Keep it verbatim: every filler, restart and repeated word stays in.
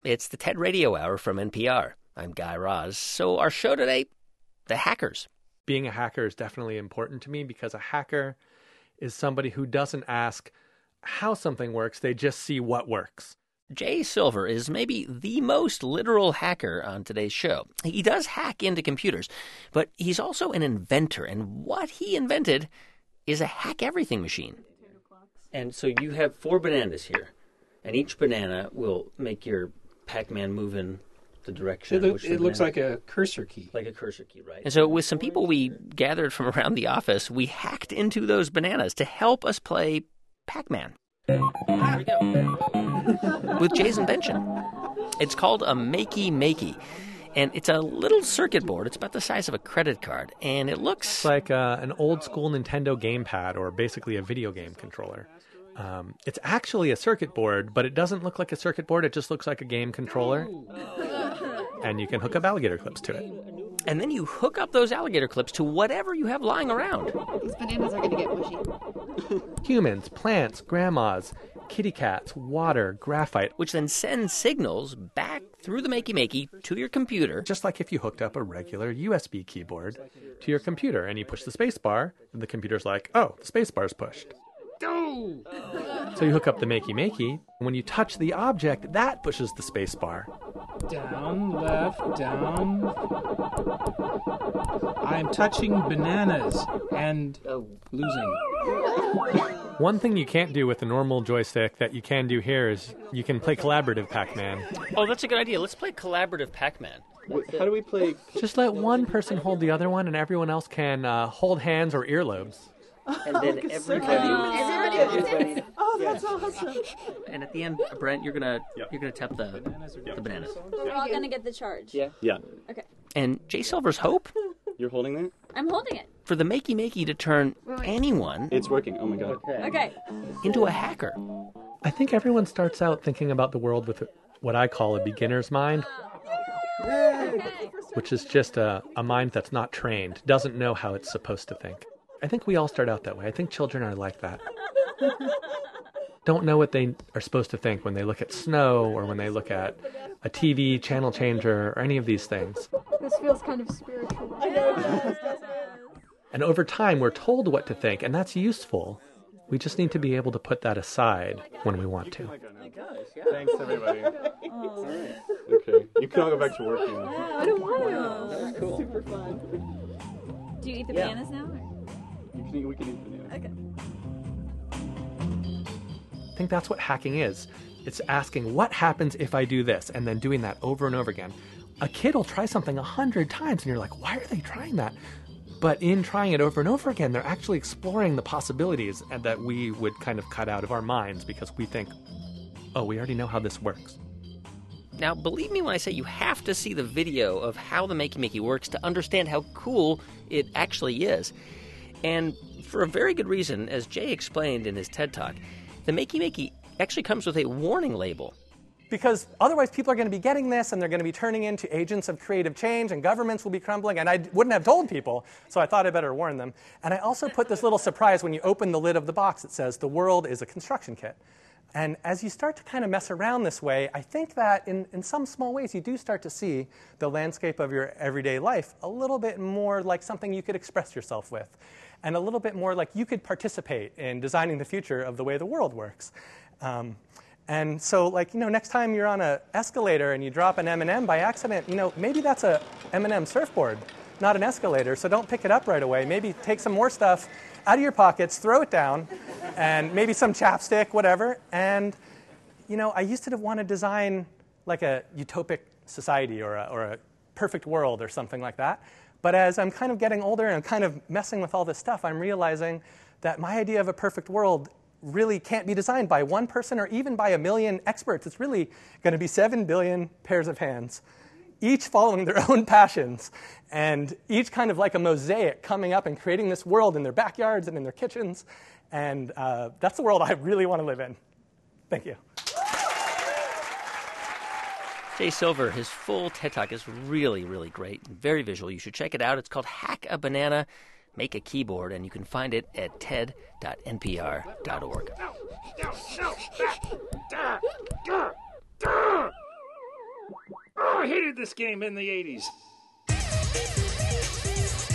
It's the TED Radio Hour from N P R. I'm Guy Raz. So our show today, the hackers. Being a hacker is definitely important to me because a hacker is somebody who doesn't ask how something works, they just see what works. Jay Silver is maybe the most literal hacker on today's show. He does hack into computers, but he's also an inventor, and what he invented is a hack-everything machine. And so you have four bananas here, and each banana will make your Pac-Man move in the direction. It, look, it looks like a cursor key. Like a cursor key, right. And so with some people we gathered from around the office, we hacked into those bananas to help us play Pac-Man. Here we go. With Jay's invention. It's called a Makey-Makey. And it's a little circuit board. It's about the size of a credit card. And it looks It's like uh, an old-school Nintendo gamepad, or basically a video game controller. Um, it's actually a circuit board, but it doesn't look like a circuit board. It just looks like a game controller. And you can hook up alligator clips to it. And then you hook up those alligator clips to whatever you have lying around. These bananas are going to get mushy. Humans, plants, grandmas, kitty cats, water, graphite. Which then sends signals back through the Makey-Makey to your computer. Just like if you hooked up a regular U S B keyboard to your computer and you push the space bar, and the computer's like, oh, the space bar's pushed. So you hook up the Makey-Makey, and when you touch the object, that pushes the space bar. Down, left, down. I'm touching bananas and uh, losing. One thing you can't do with a normal joystick that you can do here is you can play collaborative Pac-Man. Oh, that's a good idea. Let's play collaborative Pac-Man. How do we play? Just let one person hold the other one, and everyone else can uh, hold hands or earlobes. And then everybody, Everybody everybody, Oh, that's awesome. and at the end, Brent, you're gonna Yep. you're gonna tap the Yep. the bananas. We're all going to get the charge. Yeah. Yeah. Okay. And Jay Silver's hope You're holding that? I'm holding it. for the Makey-Makey to turn anyone It's working. Oh my god. Okay. into a hacker. I think everyone starts out thinking about the world with what I call a beginner's mind, Okay. which is just a, a mind that's not trained, doesn't know how it's supposed to think. I think we all start out that way. I think children are like that. Don't know what they are supposed to think when they look at snow or when they look at a T V channel changer or any of these things. This feels kind of spiritual. And over time, we're told what to think, and that's useful. We just need to be able to put that aside when we want to. Thanks, everybody. All right. Okay. You can all go back to work now. I don't want to. That was cool. Super fun. Do you eat the Yeah. bananas now? Or? You can eat, we can eat bananas. Okay. I think that's what hacking is. It's asking, what happens if I do this? And then doing that over and over again. A kid will try something a hundred times, and you're like, why are they trying that? But in trying it over and over again, they're actually exploring the possibilities and that we would kind of cut out of our minds because we think, oh, we already know how this works. Now, believe me when I say you have to see the video of how the Makey-Makey works to understand how cool it actually is. And for a very good reason, as Jay explained in his TED Talk, the Makey-Makey actually comes with a warning label. Because otherwise people are going to be getting this, and they're going to be turning into agents of creative change, and governments will be crumbling, and I wouldn't have told people, so I thought I better warn them. And I also put this little surprise when you open the lid of the box. It says, the world is a construction kit. And as you start to kind of mess around this way, I think that in, in some small ways you do start to see the landscape of your everyday life a little bit more like something you could express yourself with, and a little bit more like you could participate in designing the future of the way the world works. Um, And so, like, you know, next time you're on an escalator and you drop an M and M by accident, you know, maybe that's a M and M surfboard, not an escalator. So don't pick it up right away. Maybe take some more stuff out of your pockets, throw it down, and maybe some chapstick, whatever. And, you know, I used to want to design like a utopic society or a, or a perfect world or something like that. But as I'm kind of getting older and I'm kind of messing with all this stuff, I'm realizing that my idea of a perfect world really can't be designed by one person or even by a million experts. It's really going to be seven billion pairs of hands, each following their own passions, and each kind of like a mosaic coming up and creating this world in their backyards and in their kitchens. And uh, that's the world I really want to live in. Thank you. Jay Silver, his full TED Talk is really, really great and very visual. You should check it out. It's called Hack a Banana, Make a Keyboard, and you can find it at ted dot n p r dot org. I hated this game in the eighties.